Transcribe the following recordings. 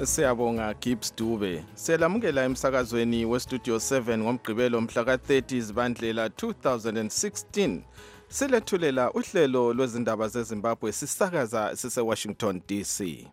Siyabonga Gibbs Dube. Selamukela emsakazweni weStudio 7 ngomgqibelo mhla ka-30 Zibandlela 2016. Silethulela uhlelo lwezindaba zeZimbabwe sisakaza sise-Washington DC.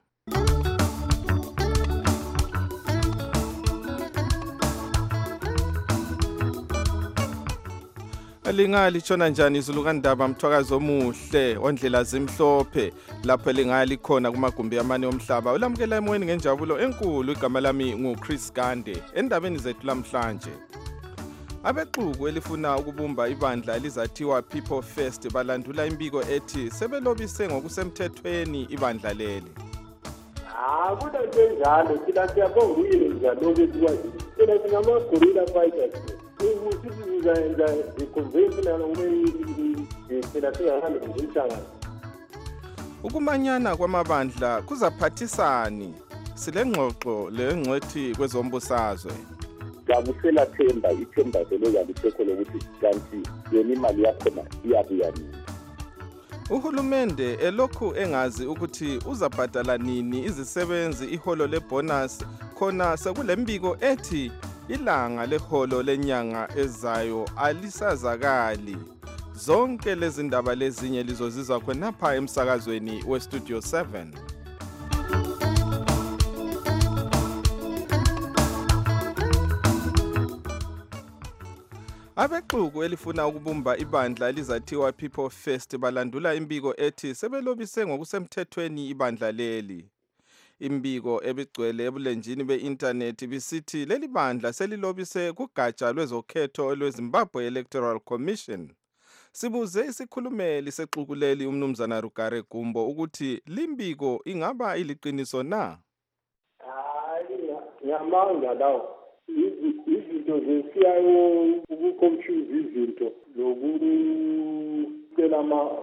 Lingalishona njani izulu kaNdaba Mthwakazi omuhle ondlela zimhlophe lapho lingalikhona kumagumbi amane omhlaba. Ulamukela emoyeni ngenjabulo enkulu. Igama lami nguChris Gande. Endabeni zethu lamhlanje, abexuku elifuna ukubumba ibandla elizathiwa People First balandula imbiko ethi sebelobise ngokusemthethweni ibandla leli. Kuda njalo thina siyabonga uyenza lokho ekwazi. Thina singama-guerrilla fighters. Ukumanyana kwamabandla kuzaphathisani? Silengxoxo lengcwethi kwezombusazwe. Ngabusela themba ithemba vele lisekho lokuthi kanti yena imali yakhona iyabuya nini. Uhulumende elokhu engazi ukuthi uzabhadala nini izisebenzi iholo lebonus khona sekulembiko ethi ilanga leholo lenyanga ezayo alisazakali. Zonke lezi ndaba lezinye lizozizwa khonapha emsakazweni weStudio 7. Abexuku elifuna ukubumba ibandla elizathiwa People First balandula imbiko ethi sebelobise ngokusemthethweni ibandla leli. Imbiko ebigcwele ebulenjini be-internet bisithi leli bandla selilobise kugatsha lwezokhetho lweZimbabwe Electoral Commission. Sibuze isikhulumeli sexukuleli umnumzana Rugare Gumbo ukuthi limbiko ingaba iliqiniso na? Ngiyamanga lawo izinto zesiyayo ukuconfuse izinto lokucela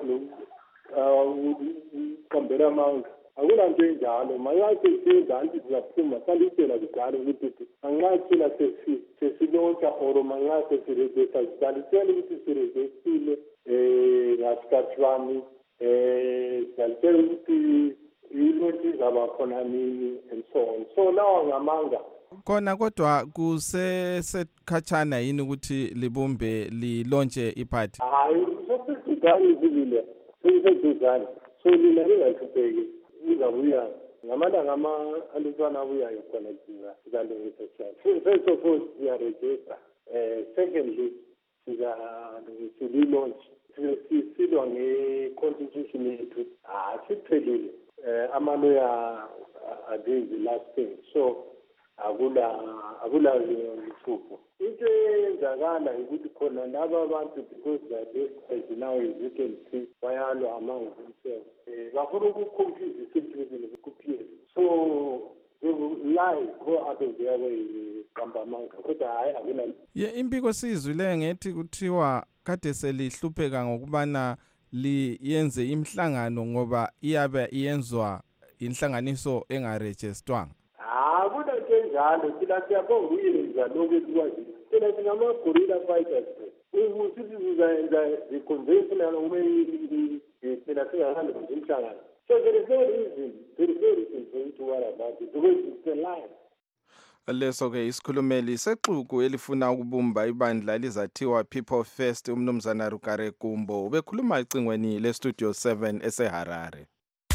ukuqambela amanga. Akula nto enjalo mangathi senzanti sizaphuma salitshela kudala ukuthi mangathina sesilontsha or mangathi sirejesta salitshela ukuthi sirejestile ngasikhathi bani salitshela ukuthi ilontsha izaba khona nini and so on. So lawa ngamanga khona kodwa kusesekhatshana yini ukuthi libumbe lilontshe iphathi? Hayi sesizigani zilile sesizigani so lina lingahlupheki izabuya ngamalanga aliswana abuyayo khona sizalungisa njani. First of all siyaregister, secondly sizalaunch silwa nge-constitution yethu siphelile. Amaloya are doing the last thing, so akula lufupho. Into eyenzakala ukuthi khona laba abantu because they are desperate now, as you can see, bayalwa among themselves. Bafuna ukuconfuse simply kuphela. So they will lie, go out of their way, kamba amanga. Kodwa hayi akula. Impiko sizwile ngethi kuthiwa kade selihlupheka ngokubana liyenze imhlangano ngoba iyabe iyenzwa inhlanganiso engarejistwanga. Kuda njalo thina siyabonga uyenza lokho ekwazi. Thina singama-guerrilla fighters. Sithi sizayenza the-conventional way thina singahambi umhlangano. So there is no reason for you to worry about it because it's a lie. Leso-ke isikhulumeli sexuku elifuna ukubumba ibandla elizathiwa People First umnumzana Rugare Gumbo ubekhuluma ecingweni leStudio 7 eseHarare.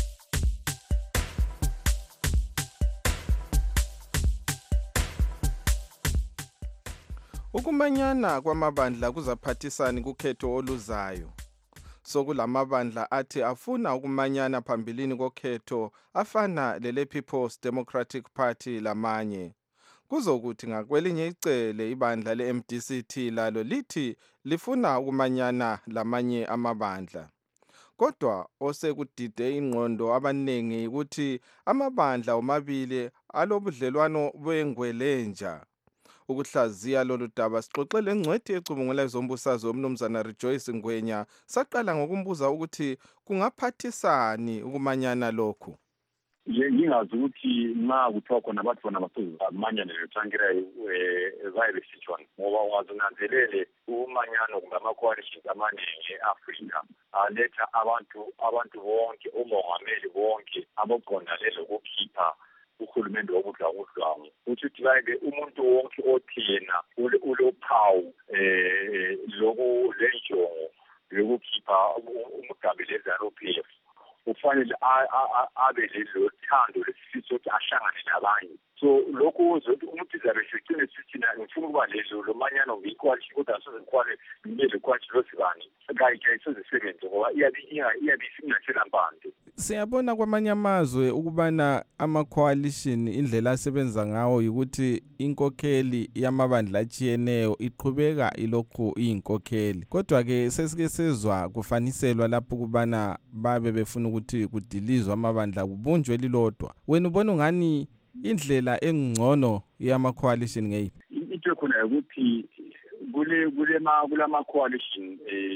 Ukumanyana kwamabandla kuzaphathisani kukhetho oluzayo. Sokulamabandla athi afuna ukumanyana phambilini kokhetho afana lele People's Democratic Party lamanye. Kuzokuthi ngakwelinye icele ibandla le-MDCT lalo lithi lifuna ukumanyana lamanye amabandla. Kodwa osekudide ingqondo abaningi ukuthi amabandla omabili alobudlelwano bengwelenja. Ukuhlaziya lolu daba sixoxele ngcwethi ecubungula ezombusazwe umnumzana Rejoice Ngwenya saqala ngokumbuza ukuthi kungaphathisani ukumanyana lokhu. Ngingazi ukuthi nxa kuthiwa khona abantu bona basozamanyana lethankira ezayibesitshwana ngoba ungazinanzelele umanyano kumbe ama-coalitions amaningi e-Afrika aletha abantu bonke, umongameli bonke aboqondane lokukhipha uhulumende wokudlwangu ukuthi like umuntu wonke othina ulophawu loku lenjongo yokukhipha umgabeleza RPF ufanele abe lelo thando lesifiso ukuthi ahlangane nabanye so lokho uzothi umuntu izareflectile sithi na ngifuna ukuba lelo manyano ngiyiquality kodwa asozikwale ngile quality losibani kayike isisebenzi ngoba iyabi singathela mpande. Siyabona kwamanye amazwe ukubana ama-coalition indlela asebenza ngawo ukuthi inkokheli yamabandla atshiyeneyo iqhubeka ilokhu iyinkokheli kodwa-ke sesike sezwa kufaniselwa lapho ukubana babe befuna ukuthi kudilizwe amabandla kubunjwe lilodwa. Wena ubona ungani indlela engcono yama-coalition ngeyiphi? Into khona ukuthi kulama-coalition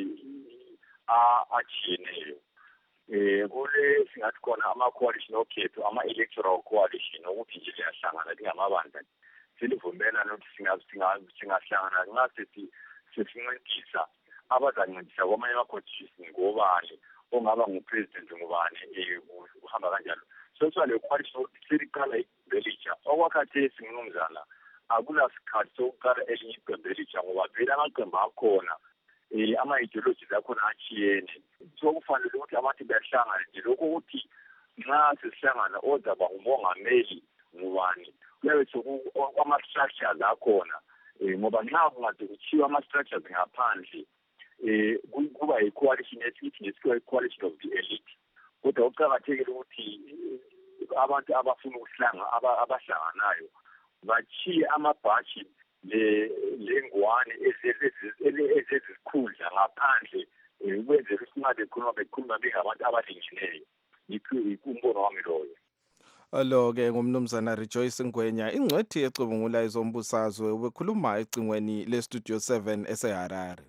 atshiyeneyo kule singathi khona ama-coalition okhetho ama-electoral coalition ukuthi nje liyahlangana lingamabandla selivumelana ukuthi singahlangana nxa sesincedisa abazancedisa kwamanye ama-constitution ngobani ongaba ngupresident ngubani uhamba kanjalo so le coalition seliqala ibelitsha okwakhathesi mnumzana akulasikhathi sokuqala elinye iqembu elitsha ngoba vele amaqembu akhona ama-ideologies akhona atshiyene so kufanele ukuthi abantu bahlangane nje lokho ukuthi nxa sesihlangana ozaba ngumongameli ngubani kuyabe ama-structures akhona ngoba nxa kungade kuthiwa ama-structures ngaphandle kuba yi-coalition esithi ngesikhiwa i-coalition of the elite kodwa kuqakathekile ukuthi abantu abafuna ukuhlanga abahlanganayo bachiye amabhashi lengwane ezezikhundla ngaphandle ukwenzela ukuthi nxa bekhuluma bengabantu abalingeneyo ikumbono wami loyo. Lo-ke ngumnumzana Rejoice Ngwenya ingcwethi ecubungula ezombusazwe ubekhuluma ecingweni lestudio 7 eseHarare.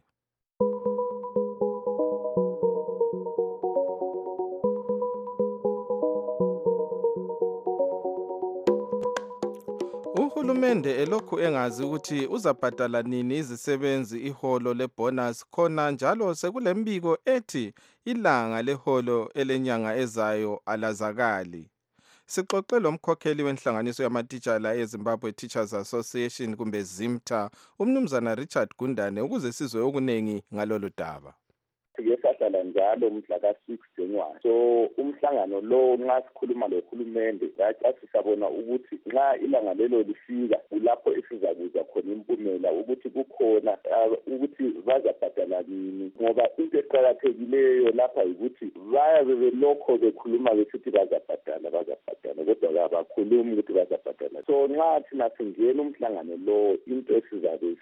Uhulumende elokhu engazi ukuthi uzabhadala nini izisebenzi iholo lebonus khona njalo sekulembiko ethi ilanga leholo elenyanga ezayo alazakali. Sixoxe lomkhokheli wenhlanganiso yamatitshala eZimbabwe Teachers Association kumbe ZIMTA umnumzana Richard Gundane ukuze sizwe okunengi ngalolu daba. Siyahlala njalo mhla ka-6 January. So umhlangano lo nxa sikhuluma lohulumende sisabona ukuthi nxa ilanga lelo lifika kulapho esizakuza khona impumela ukuthi kukhona ukuthi bazabhadala nini ngoba into eqakathekileyo lapha yikuthi bayabe belokho bekhuluma besithi bazabhadala kodwa abakhulumi ukuthi bazabhadala. So nxa thina singena umhlangano lo into esizabe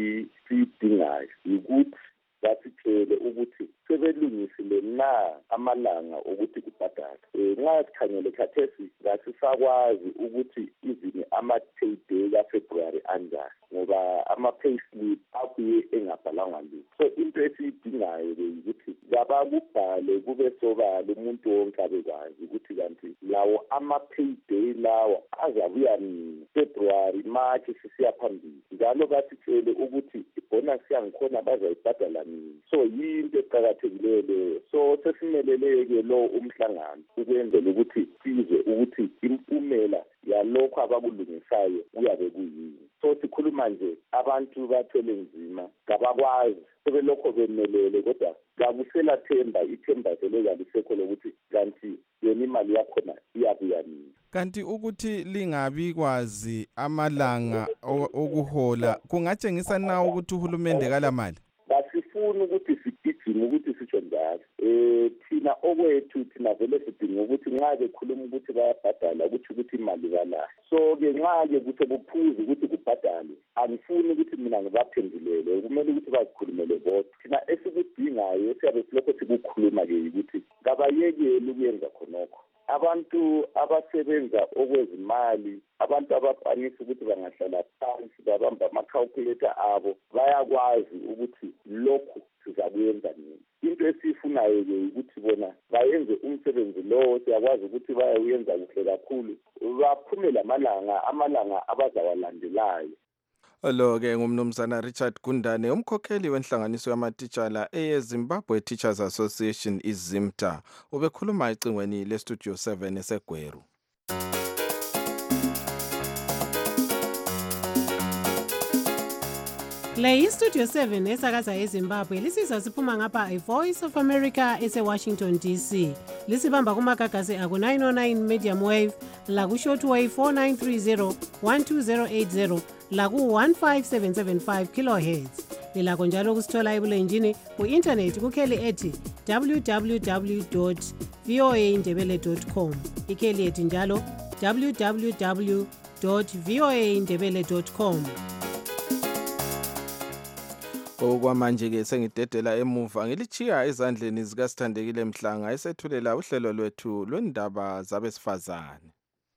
siyidingayo yikuthi basitshele ukuthi sebelungisile na amalanga ukuthi kubhadala. Nxa sikhangele khathesi ngasisakwazi ukuthi izini ama-payday kaFebruary anjani ngoba ama-payslip abuye engabhalangwa lutho. So into esiyidingayo-ke yikuthi kabakubhale kube sobala umuntu wonke abekwazi ukuthi kanti lawo ama-payday lawa azabuya nini February March sisiya phambili njalo basitshele ukuthi ibonus yangikhona bazayibhadala nini. So yinto eqakathekileyo leyo. So sesimeleleke lo umhlangano ukwenzela ukuthi sizwe ukuthi impumela yalokho abakulungisayo kuyabe kuyini. So sikhuluma nje abantu bathwele nzima kabakwazi sebelokho bemelele kodwa kakusela themba ithemba seleka lisekho lokuthi kanti yona imali yakhona iyabuya nini. Kanti ukuthi lingabi kwazi amalanga okuhola kungatshengisa na ukuthi uhulumende kalamali? Basifuna ukuthi sigijime ukuthi sitsho njalo. Thina okwethu thina vele sidinga ukuthi nxa bekhuluma ukuthi bayabhadala ukuthi imali balayo. So-ke nxa-ke kuthi kuphuza ukuthi kubhadalwe angifuni ukuthi mina ngibaphendulele kumele ukuthi bazikhulumele bodwa. Thina esikudingayo siyabe silokho sikukhuluma-ke ukuthi kabayekele ukuyenza khonokho. Abantu abasebenza okwezimali abantu ababhanisa ukuthi bangahlala phansi babamba ama-calculator abo bayakwazi ukuthi lokhu sizakuyenza nini. Into esiyifunayo-ke ukuthi bona bayenze umsebenzi lowo siyakwazi ukuthi bayawuyenza kuhle kakhulu baphumele amalanga abazawalandelayo. Lo-ke ngumnumzana Richard Gundane umkhokheli wenhlanganiso yamatitshala eyeZimbabwe Teachers Association iZIMTA ubekhuluma ecingweni lestudio 7 eseGweru. Le iStudio 7 esakaza eZimbabwe lisizwa siphuma ngapha iVoice of America ese-Washington DC. Lisibamba kumagagasi aku-909 medium wave, laku-shortwave 4930 12080, laku-15775 kilohertz. Lilakho njalo kusithola ebulenjini ku-intanethi kukheli ethi www.voaindebele.com. Ikheli ethi njalo www.voaindebele.com. Okwamanje-ke sengidedela emuva ngilichiya ezandleni zikaSithandekile Mhlanga esethulela uhlelo lwethu lwendaba zabesifazane.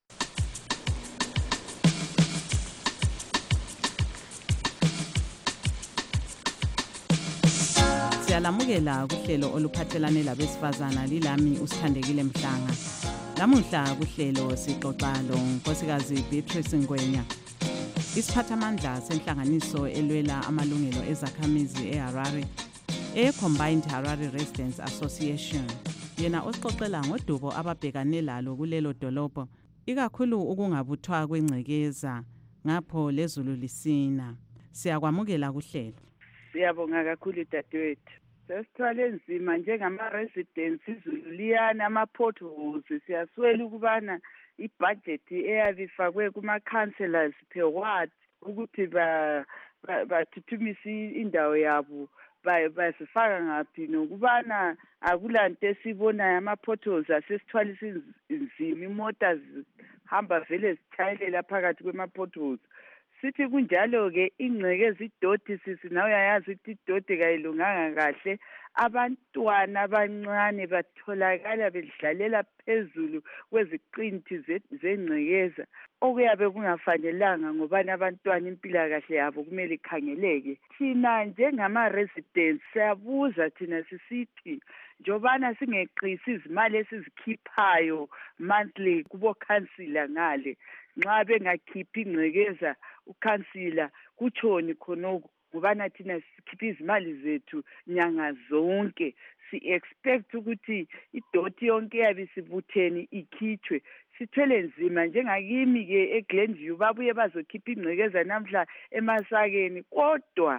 Siyalamukela kuhlelo oluphathelane labesifazana lilami uSithandekile Mhlanga. Lamuhla kuhlelo sixoxa loNkosikazi Beatrice Ngwenya, isiphathamandla senhlanganiso elwela amalungelo ezakhamizi eHarare, Combined Harare Residents Association. Yena osixoxela ngodubo ababhekane lalo kulelo dolobho, ikakhulu ukungabuthwa kwengcekeza ngapho lezulu lisina. Siyakwamukela kuhlelo. Siyabonga kakhulu dadewethu. Sesithwale nzima njengama-residents, izulu liyana, ama-potholes. Siyaswela ukubana i-budget eyabifakwe kuma-councillors per ward ukuthi bathuthumisa indawo yabo basifaka ngaphi, nokubana akulanto esibonayo, ama-potholes asesithwalisa nzima, imota zihamba vele zithayelela phakathi kwema-potholes. Sithi kunjalo-ke ingcekeza idoti, sisi nawe uyayazi ukuthi idoti kayilunganga kahle. Abantwana abancane batholakala bedlalela phezulu kweziqinti zengcekeza okuyabe kungafanelanga, ngobani abantwana impilakahle yabo kumele ikhangeleke. Thina njengama-residents siyabuza thina sisithi njobana singeqisi izimali esizikhiphayo monthly kubo-councillor ngale, nxa bengakhiphi ingcekeza ukhansila kutshoni khonoko, ngobana thina sikhipha izimali zethu nyanga zonke. Si-expect ukuthi idoti yonke yabe sibutheni ikhitshwe. Sithwele nzima njengakimi-ke eGlenview, babuye bazokhipha ingcekeza namhla eMasakeni, kodwa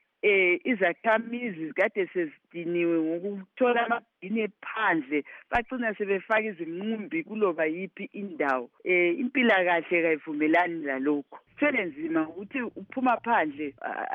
izakhamizi kade sezidiniwe ngokuthola amabhini phandle, bacina sebefaka izinqumbi kuloba yiphi indawo. Impilakahle kayivumelani lalokho. Sithwele nzima ukuthi uphuma phandle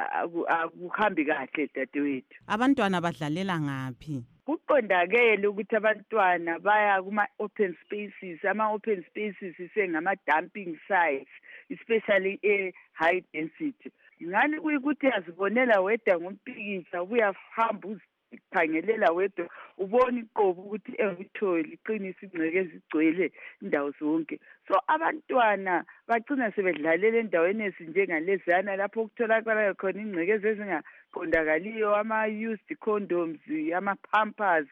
akuhambi kahle dadewethu. Abantwana badlalela ngaphi? Kuqondakele ukuthi abantwana baya kuma-open spaces. Ama-open spaces sengama-dumping sites, especially e-high density. Ngani kuyikuthi azibonela wedwa ngompikitsha, uyahamba uzikhangelela wedwa, ubona iqobo ukuthi enguthoyi liqinisa ingcekeza igcwele indawo zonke. So abantwana bagcina sebedlalela endaweni ezinjengalezana lapho okutholakala khona ingcekeza ezingaqondakaliyo, ama-used condoms, ama-pampers,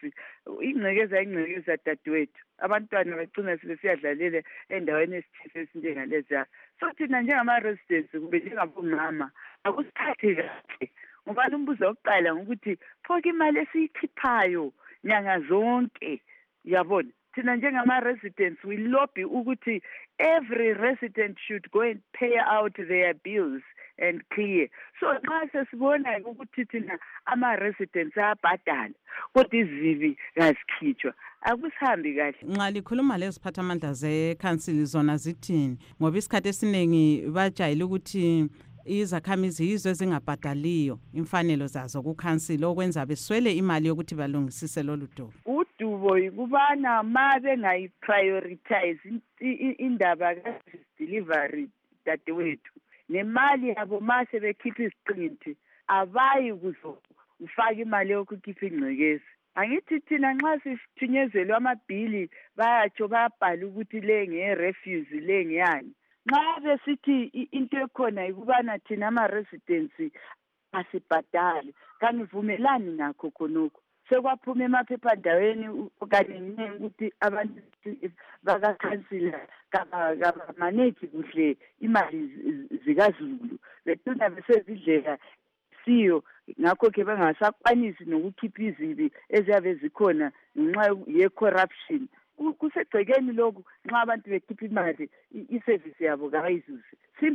ingcekeza dadewethu. Abantwana bagcina sebesiyadlalela endaweni esithile ezinjengalezana. So thina njengama-residents kumbe njengabomama akusithathe kahle, ngoba umbuzo wokuqala ngokuthi phoke imali esiyikhiphayo nyanga zonke, yabona. Thina njengama-residents we lobby ukuthi every resident should go and pay out their bills and clear. So nxa sesibona ukuthi thina ama-residents ayabhadala kodwa izibi kazikhitshwa, akusihambi kahle. Nxa likhuluma leziphathamandla zekhansili zona zithini? Ngoba isikhathi esiningi bajayele ukuthi izakhamizi yizo ezingabhadaliyo imfanelo zazo kukhansili, okwenza beswele imali yokuthi balungisise lolu dubo. Udubo yikubana ma bengayi-prioritize indaba ka-delivery dadewethu, nemali yabo ma sebekhipha isiqinti abayi kuzofaka imali yokukhipha ingcekeza. Angithi thina nxa sithinyezelwe amabhili bayatsho bayabhala ukuthi le nge-refuse le ngeyani. Nxa besithi into ekhona yikubana thina ama-residents asibhadali, kangivumelani nakho khonokho. Sekwaphuma emaphephandaweni kaningi ukuthi abantu bakakhansila kabamanage kuhle imali zikaZulu, becina besezidlela siyo, ngakho-ke bengasakwanisi nokukhipha izibi eziyabe zikhona ngenxa ye-corruption. Kusegcekeni lokhu nxa abantu bekhipha imali, isevisi yabo kayizuze. Simple.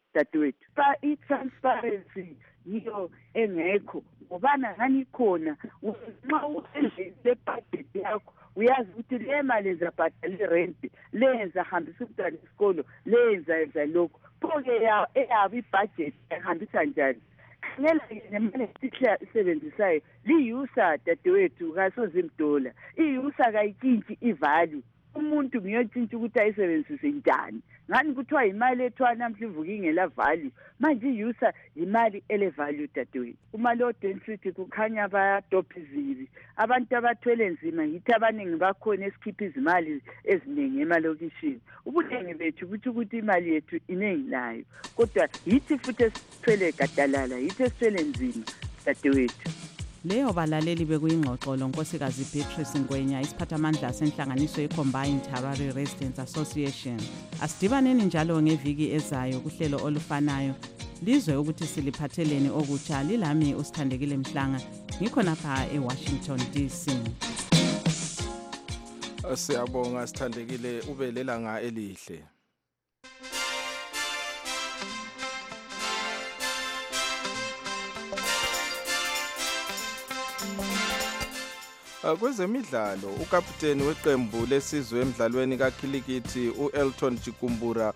dadewethu. I-transparency yiyo engekho ngobana ngani khona nxa usendlile budget yakho uyazi ukuthi le mali ezabhadala irent lenza hambisa umntwana esikolo lenza lokho pho-ke eyabo ibudget ehambisa njani khangela-ke nemali esisebenzisayo liyusa dadewethu kasozimdola iyusa kayitshintshi ivalue umuntu ngiyotshintsha ukuthi ayisebenzise njani ngani kuthiwa imali ethiwa namhla ivuka ingela value manje iyusa imali ele-value dadewethu umali o-density kukhanya bayadopha izibi abantu abathwele nzima yithi abaningi bakhona esikhipha izimali eziningi emalokishini ubuningi bethu kutho ukuthi imali yethu iningi layo kodwa yithi futhi esithwele gadalala yithi esithwele nzima dadewethu. Leyo balaleli bekuyingxoxo lonkosikazi Beatrice Ngwenya isiphathamandla senhlanganiso ye-Combined Harare Residents Association. Asidibaneni njalo ngeviki ezayo kuhlelo olufanayo lizwe ukuthi siliphatheleni okutsha. Lilami uSithandekile Mhlanga ngikhona pha eWashington DC. Siyabonga Sithandekile, ube lelanga elihle. Kwezemidlalo ukapteni weqembu lesizwe emidlalweni kakhilikithi uElton Chikumbura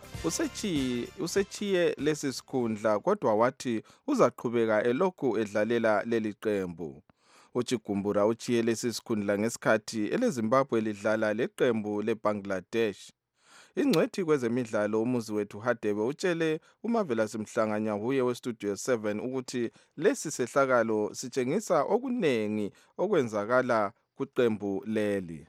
usechiye lesi sikhundla kodwa wathi uzaqhubeka elokhu edlalela leli qembu. uChikumbura uchiye lesi sikhundla ngesikhathi eleZimbabwe lidlala leqembu leBangladesh. Ingcwethi kwezemidlalo umuzi wethu Hadebe utshele uMavela Simhlanganya huye weStudio 7 ukuthi lesi sehlakalo sitshengisa okunengi okwenzakala kuqembu leli.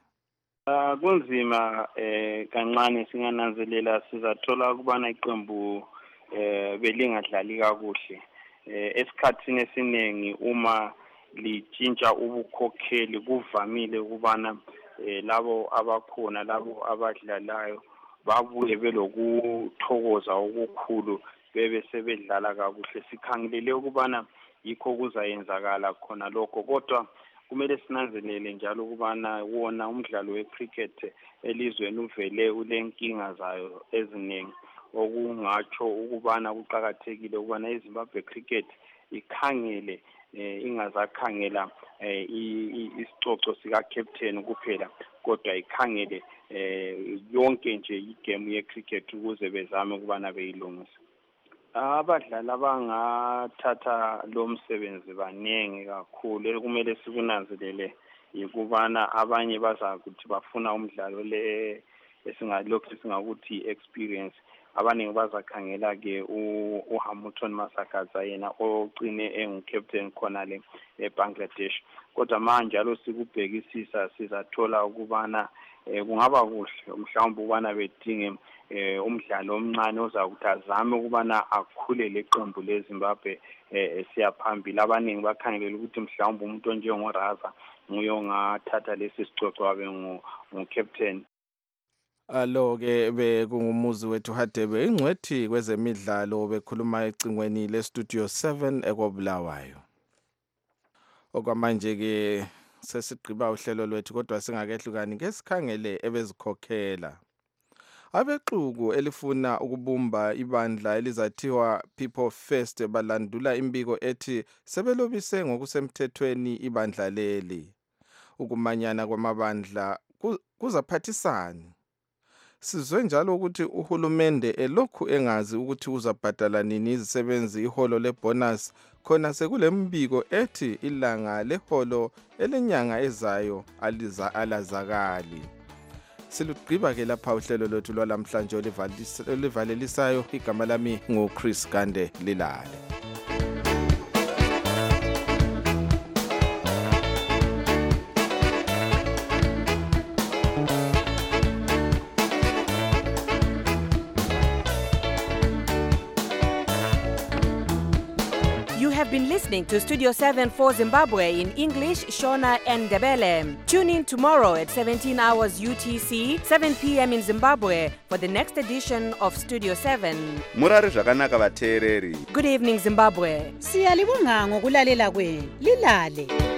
Kunzima kancane singananzelela sizathola ukubana iqembu belingadlali kakuhle. Esikhathini esiningi uma litshintsha ubukhokheli kuvamile ukubana labo abakhona labo abadlalayo babuye belokuthokoza okukhulu bebe sebedlala kakuhle. Sikhangelele ukubana yikho kuzayenzakala khona lokho kodwa kumele sinanzelele njalo ukubana wona umdlalo wecricket elizweni uvele ulenkinga zayo eziningi okungatsho ukubana kuqhakathekile ukubana iZimbabwe cricket ikhangele ingazakhangela isicoco sika captain kuphela kodwa ikhangele yonke nje igame yecricket ukuze bezame ukubana beyilungise. Abadlali abangathatha lo msebenzi baningi kakhulu kumele sikunanzelele ukubana abanye bazakuthi bafuna umdlalo le esingalokho singakuthi experience. Abaningi bazakhangela ke uHamilton Masakadza yena ogcine engcaptain khona le eBangladesh kodwa manje njalo sikubhekisisa sizathola ukubana kungaba kuhle mhlawumbe ubana bedinge umdlalo omncane ozakuthi azame ukubana akhule leqembu leZimbabwe siyaphambili. Abaningi bakhangelela ukuthi mhlawumbe umuntu onjengoRaza nguye ongathatha lesi sicoco wabe ngcaptain. Alo-ke bekungumuzi wethu Hadebe ingcwethi kwezemidlalo bekhuluma ecingweni leStudio 7 ekobulawayo. Okwamanje-ke sesigqiba uhlelo lwethu kodwa singakehlukani ngesikhangele ebezikhokhela. Abexuku elifuna ukubumba ibandla elizathiwa People First balandula imbiko ethi sebelobise ngokusemthethweni ibandla leli. Ukumanyana kwamabandla kuzaphathisani. Sizwe njalo ukuthi uhulumende elokhu engazi ukuthi uzabhadala nini izisebenzi iholo lebonus khona sekulembiko ethi ilanga leholo elenyanga ezayo alazakali. Silugqiba ke lapha uhlelo lwethu lwalamhlanje olivalelisayo. Igama lami nguChris Gande Lilale. You have been listening to Studio 7 for Zimbabwe in English, Shona and Ndebele. Tune in tomorrow at 17 hours UTC, 7 p.m. in Zimbabwe for the next edition of Studio 7. Murari zvakanaka vateereri. Good evening, Zimbabwe. Siyalibonga ngokulalela kwenu. Lilale.